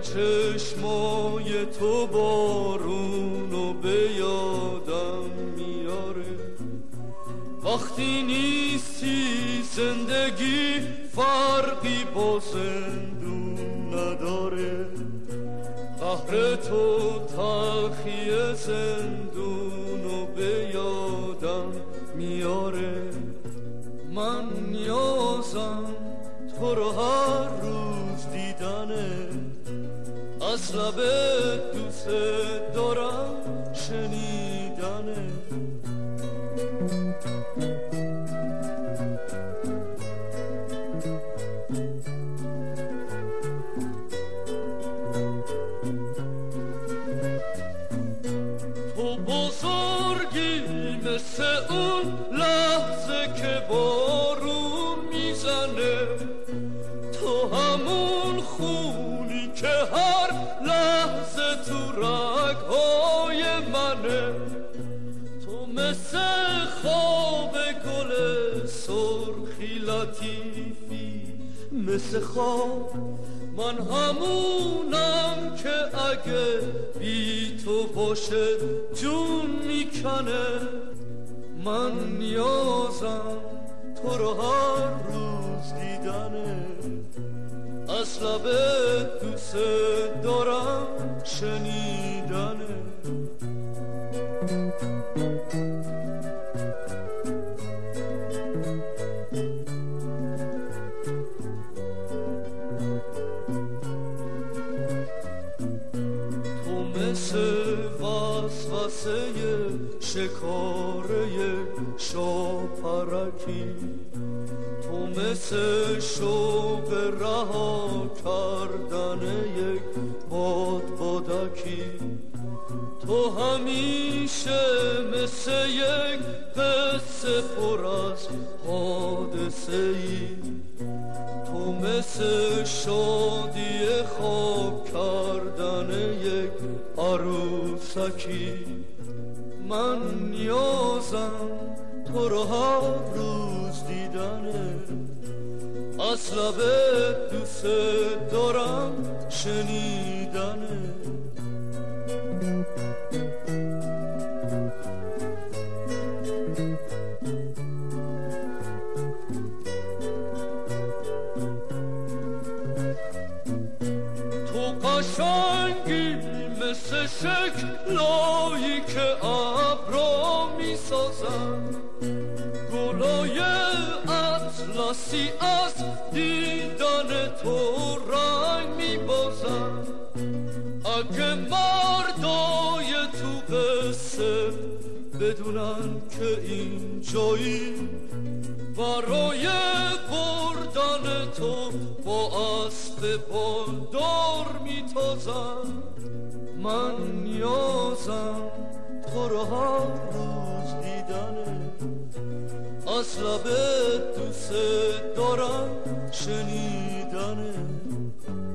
چشمای تو بارونو به یادم میاره. وقتی نیستی زندگی فرقی با زندون نداره. قهر تو تلخی زندونو به یادم میاره. من نیازم تو رو هر روز دیدنه، از لب دوست دارم شنیدنه. تو بزرگی مثل اون لحظه که بارون میزنه، تو همون خونی که هر لحظه تو رگ‌های منه. تو مثل خواب گل سرخی لطیفی، مثل خواب من همونم که اگه بی تو باشه جون میکنه. من نیازم تو رو هر روز دیدنه، از لب دوست دارم شنیدنه. تو مثل وسوسه شکاره شاپرکی، تو مثل شوق رها کردن یک بادکی. تو همیشه مثل یک قصه پر از حادثه ای، تو مثل شادی خواب کردن یک عروسکی. من نیازم تو رو هر روز دیدنه، از لب دوست دارم شنیدنه. تو قشنگی مثل شکلایی که ابرا میسازن، گلای اطلسی از دیدن تو رنگ میبازن. اگه مردای تو قصه بدونن که این جایی برای بردن تو با اسب بالدار میتازن. من نیازم تو رو هر روز دیدنه، از لب دوست دارم شنیدنه.